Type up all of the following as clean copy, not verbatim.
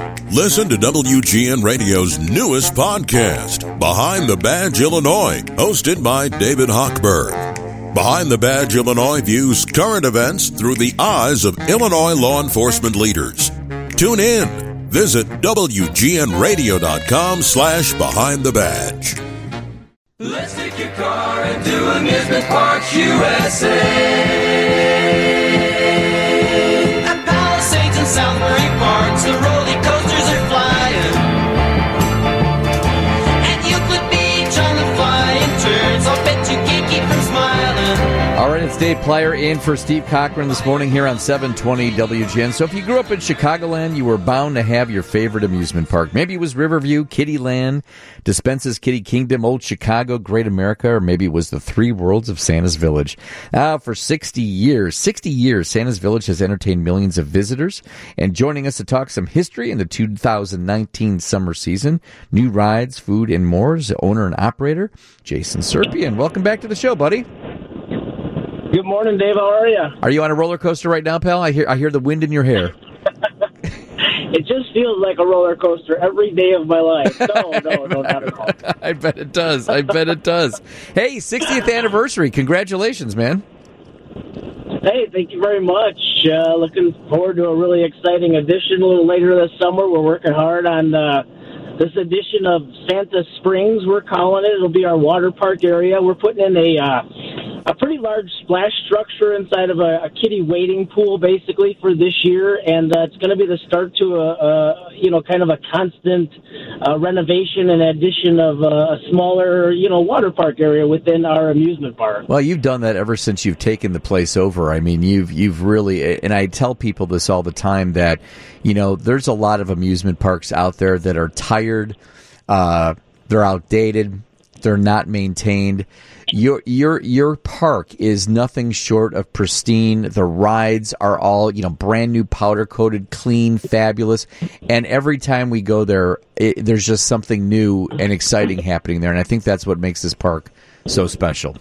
Listen to WGN Radio's newest podcast, Behind the Badge Illinois, hosted by David Hochberg. Behind the Badge Illinois views current events through the eyes of Illinois law enforcement leaders. Tune in. Visit WGNRadio.com/Behind the Badge. Let's take your car into Amusement Parks USA. At Palisades and Southbury Parks, the roller coasters are flying. At Euclid Beach on the flying turns, I'll bet you can't keep from smiling. All right, it's Dave Plyer in for Steve Cochran this morning here on 720 WGN. So if you grew up in Chicagoland, you were bound to have your favorite amusement park. Maybe it was Riverview, Kiddieland, Dispensa's Kiddie Kingdom, Old Chicago, Great America, or maybe it was the Three Worlds of Santa's Village. For 60 years, Santa's Village has entertained millions of visitors. And joining us to talk some history in the 2019 summer season, new rides, food, and more is the owner and operator, Jason Serpian. Welcome back to the show, buddy. Good morning, Dave. How are you? Are you on a roller coaster right now, pal? I hear the wind in your hair. It just feels like a roller coaster every day of my life. No, not at all. I bet it does. Hey, 60th anniversary. Congratulations, man. Hey, thank you very much. Looking forward to a really exciting edition a little later this summer. We're working hard on this edition of Santa Springs, we're calling it. It'll be our water park area. We're putting in a pretty large splash structure inside of a kiddie wading pool, basically, for this year, and it's going to be the start to kind of a constant renovation and addition of a smaller, water park area within our amusement park. Well, you've done that ever since you've taken the place over. I mean, you've really, and I tell people this all the time that, there's a lot of amusement parks out there that are tired, they're outdated, they're not maintained. Your park is nothing short of pristine. The rides are all, brand new, powder coated, clean, fabulous. And every time we go there, there's just something new and exciting happening there. And I think that's what makes this park so special.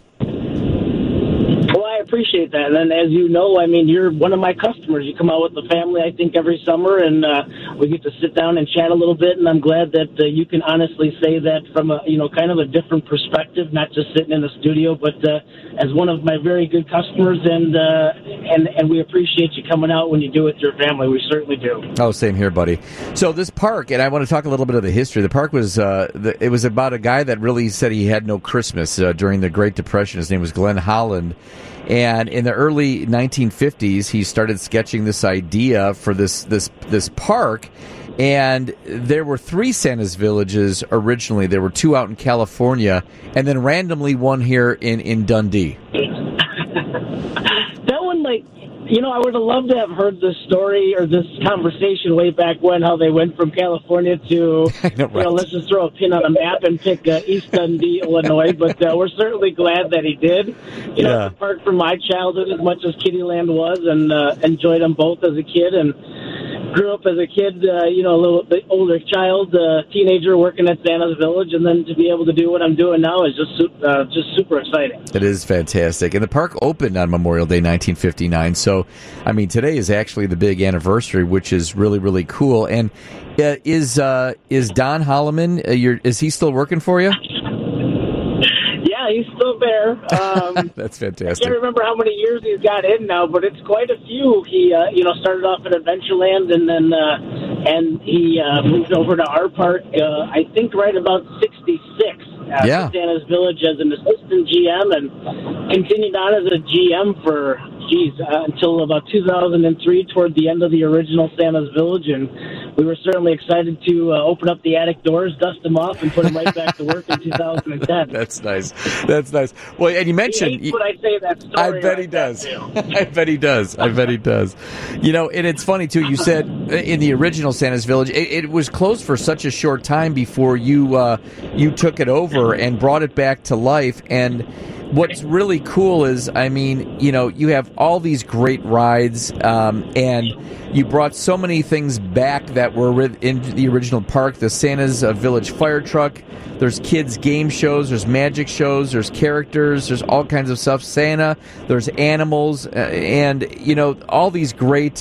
Well, I appreciate that. And as you know, you're one of my customers. You come out with the family, I think, every summer, and we get to sit down and chat a little bit. And I'm glad that you can honestly say that from a, kind of a different perspective, not just sitting in the studio, but as one of my very good customers. And we appreciate you coming out when you do with your family. We certainly do. Oh, same here, buddy. So this park, and I want to talk a little bit of the history. The park was, it was about a guy that really said he had no Christmas during the Great Depression. His name was Glenn Holland. And in the early 1950s, he started sketching this idea for this park. And there were 3 Santa's Villages originally. There were 2 out in California, and then randomly one here in Dundee. That one, I would have loved to have heard this story or this conversation way back when, how they went from California to, let's just throw a pin on a map and pick East Dundee, Illinois. But we're certainly glad that he did. It's a park from my childhood as much as Kiddieland was, and enjoyed them both as a kid. And grew up as a kid, a little bit older child, teenager working at Santa's Village, and then to be able to do what I'm doing now is just super exciting. It is fantastic. And the park opened on Memorial Day 1959, so, today is actually the big anniversary, which is really, really cool. And is Don Holloman, is he still working for you? Yeah, he's still there. That's fantastic. I can't remember how many years he's got in now, but it's quite a few. He, started off at Adventureland, and then he moved over to our park, I think right about 66. At Santa's Village as an assistant GM, and continued on as a GM for, until about 2003, toward the end of the original Santa's Village, and we were certainly excited to open up the attic doors, dust them off, and put them right back to work in 2010. That's nice. Well, and you mentioned... He hates when I say that story. I bet he does. I bet he does. And it's funny, too, you said in the original Santa's Village, it was closed for such a short time before you took it over and brought it back to life. And what's really cool is, you have all these great rides, and you brought so many things back that were in the original park. The Santa's Village fire truck, there's kids' game shows, there's magic shows, there's characters, there's all kinds of stuff. Santa, there's animals, and, all these great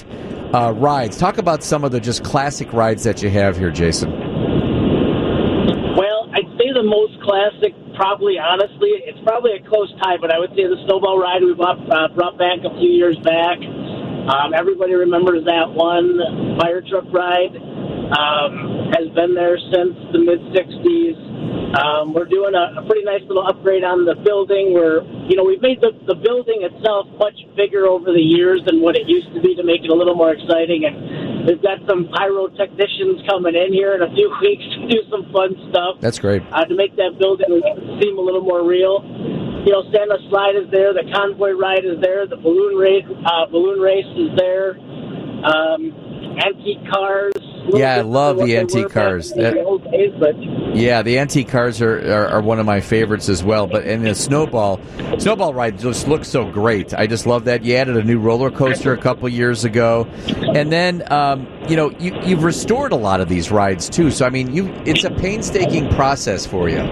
rides. Talk about some of the just classic rides that you have here, Jason. Well, I'd say the most classic, probably, honestly, it's probably a close tie, but I would say the snowball ride we brought back a few years back. Everybody remembers that one. Fire truck ride has been there since the mid-'60s. We're doing a pretty nice little upgrade on the building where, we've made the building itself much bigger over the years than what it used to be to make it a little more exciting. And we've got some pyrotechnicians coming in here in a few weeks to do some fun stuff. That's great. To make that building seem a little more real. Santa Slide is there. The Convoy Ride is there. The balloon race is there. Antique cars. Yeah, I love the antique cars. Yeah, the antique cars are one of my favorites as well. But in the snowball ride just looks so great. I just love that. You added a new roller coaster a couple years ago, and then you've restored a lot of these rides too. So I mean, it's a painstaking process for you.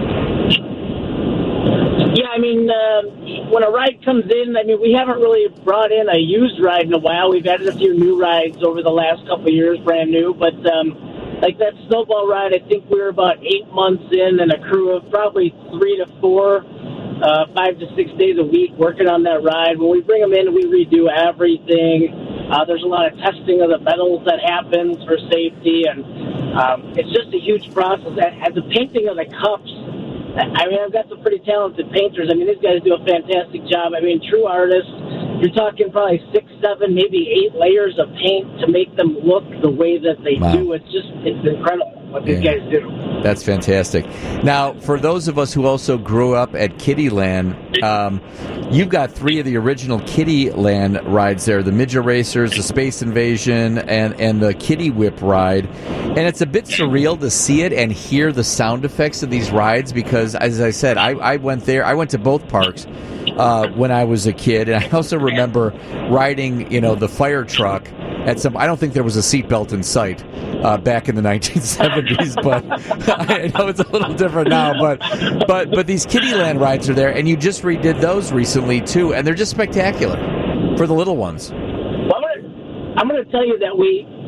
Yeah, when a ride comes in, we haven't really brought in a used ride in a while. We've added a few new rides over the last couple of years, brand new. But like that snowball ride, I think we were about 8 months in and a crew of probably 3 to 4, 5 to 6 days a week working on that ride. When we bring them in, we redo everything. There's a lot of testing of the metals that happens for safety, and it's just a huge process. And the painting of the cups, I've got some pretty talented painters. These guys do a fantastic job. True artists. You're talking probably 6, 7, maybe 8 layers of paint to make them look the way that they do. It's incredible what these guys do. That's fantastic. Now, for those of us who also grew up at Kiddieland, you've got 3 of the original Kiddieland rides there, the Midget Racers, the Space Invasion, and the Kiddie Whip ride. And it's a bit surreal to see it and hear the sound effects of these rides because, as I said, I went there. I went to both parks when I was a kid, and I also remember riding, the fire truck at some. I don't think there was a seatbelt in sight back in the 1970s, but I know it's a little different now. But these Kiddieland rides are there, and you just redid those recently too, and they're just spectacular for the little ones. Well, I'm going to tell you that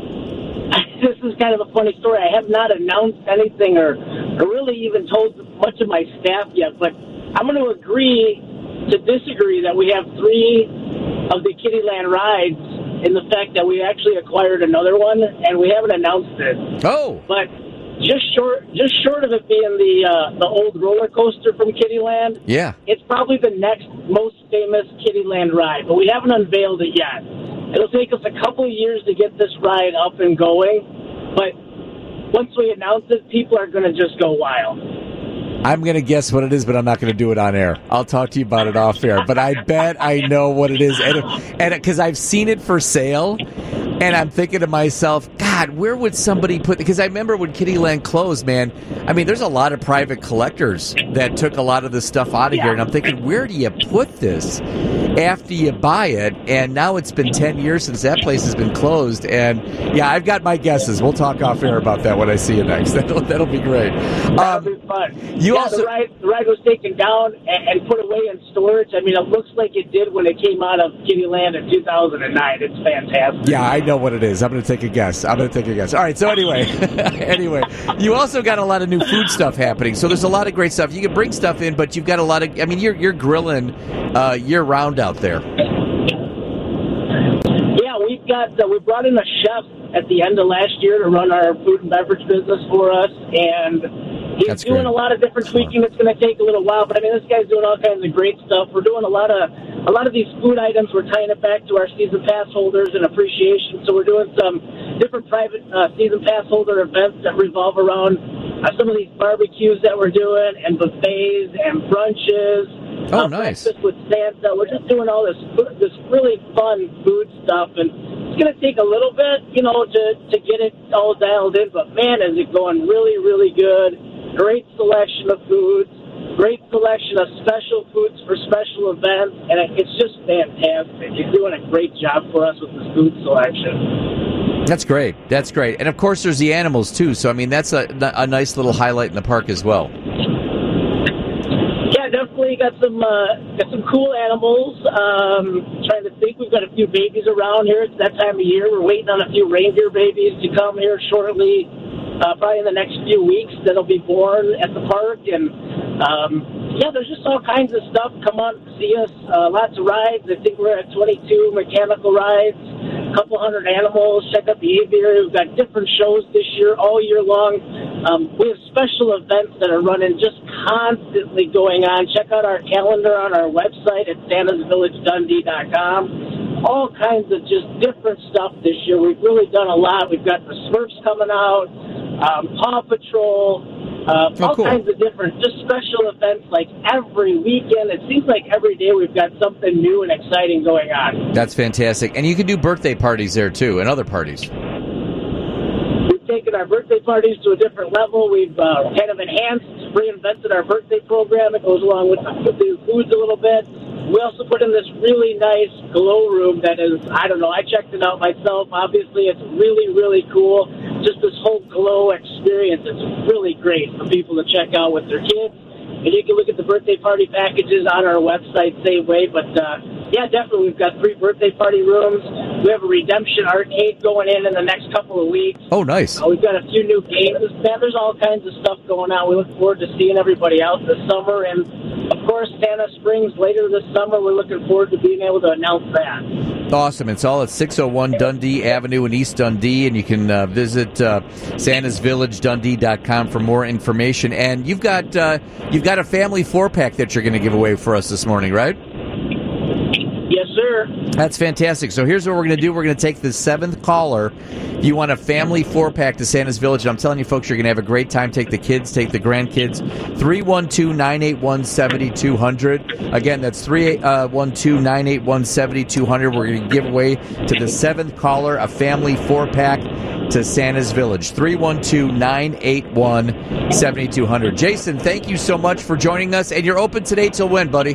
this is kind of a funny story. I have not announced anything or really even told much of my staff yet, but I'm going to agree to disagree that we have 3 of the Kiddieland rides in the fact that we actually acquired another one, and we haven't announced it. Oh. But just short of it being the old roller coaster from Kiddieland, yeah, it's probably the next most famous Kiddieland ride, but we haven't unveiled it yet. It'll take us a couple of years to get this ride up and going, but once we announce it, people are going to just go wild. I'm going to guess what it is, but I'm not going to do it on air. I'll talk to you about it off air. But I bet I know what it is. And because I've seen it for sale, and I'm thinking to myself, God, where would somebody put... Because I remember when Kiddieland closed, man, there's a lot of private collectors that took a lot of this stuff out of here. And I'm thinking, where do you put this after you buy it? And now it's been 10 years since that place has been closed. And, yeah, I've got my guesses. We'll talk off air about that when I see you next. That'll be great. That'll be fun. The ride was taken down and put away in storage. It looks like it did when it came out of Kiddieland in 2009. It's fantastic. Yeah, I know what it is. I'm going to take a guess. All right, so anyway, you also got a lot of new food stuff happening. So there's a lot of great stuff. You can bring stuff in, but you've got a lot of, you're grilling year-round out there. Yeah, we brought in a chef at the end of last year to run our food and beverage business for us, and he's doing a lot of different tweaking. It's going to take a little while, but this guy's doing all kinds of great stuff. We're doing a lot of these food items. We're tying it back to our season pass holders and appreciation. So we're doing some different private season pass holder events that revolve around some of these barbecues that we're doing, and buffets and brunches. Oh, nice! Breakfast with Santa. We're just doing all this really fun food stuff, and it's going to take a little bit, to get it all dialed in. But man, is it going really, really good. Great selection of foods, great selection of special foods for special events, and it's just fantastic. You're doing a great job for us with this food selection. That's great. And, of course, there's the animals, too. So, that's a nice little highlight in the park as well. Yeah, definitely. got some cool animals. Trying to think, we've got a few babies around here. It's that time of year. We're waiting on a few reindeer babies to come here shortly, probably in the next few weeks. That'll be born at the park, and there's just all kinds of stuff. Come on, see us. Lots of rides. I think we're at 22 mechanical rides. A couple hundred animals. Check out the aviary. We've got different shows this year, all year long. We have special events that are running just constantly going on. Check out our calendar on our website at santasvillagedundee.com. All kinds of just different stuff this year. We've really done a lot. We've got the Smurfs coming out, Paw Patrol, all cool. kinds of different, just special events like every weekend. It seems like every day we've got something new and exciting going on. That's fantastic. And you can do birthday parties there, too, and other parties. We've taken our birthday parties to a different level. We've kind of enhanced, reinvented our birthday program. It goes along with the foods a little bit. We also put in this really nice glow room that is, I don't know, I checked it out myself. Obviously, it's really, really cool. Just this whole glow experience. It's really great for people to check out with their kids. And you can look at the birthday party packages on our website, same way. But, definitely, we've got 3 birthday party rooms. We have a redemption arcade going in the next couple of weeks. Oh, nice. We've got a few new games. Man, there's all kinds of stuff going on. We look forward to seeing everybody out this summer. And, of course, Santa Springs later this summer. We're looking forward to being able to announce that. Awesome. It's all at 601 Dundee Avenue in East Dundee, and you can visit santasvillagedundee.com for more information. And you've got a family 4-pack that you're going to give away for us this morning, right? Yes, sir. That's fantastic. So here's what we're going to do. We're going to take the 7th caller. If you want a family 4-pack to Santa's Village, I'm telling you, folks, you're going to have a great time. Take the kids, take the grandkids. 312-981-7200. Again, that's 312-981-7200. We're going to give away to the 7th caller a family 4-pack to Santa's Village. 312-981-7200. Jason, thank you so much for joining us. And you're open today till when, buddy?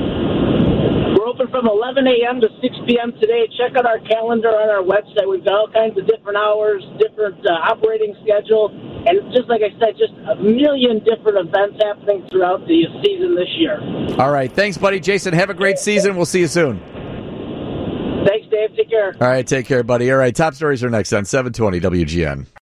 From 11 a.m. to 6 p.m. today. Check out our calendar on our website. We've got all kinds of different hours, different operating schedule, and just like I said, just a million different events happening throughout the season this year. All right. Thanks, buddy. Jason, have a great season. We'll see you soon. Thanks, Dave. Take care. All right. Take care, buddy. All right. Top stories are next on 720 WGN.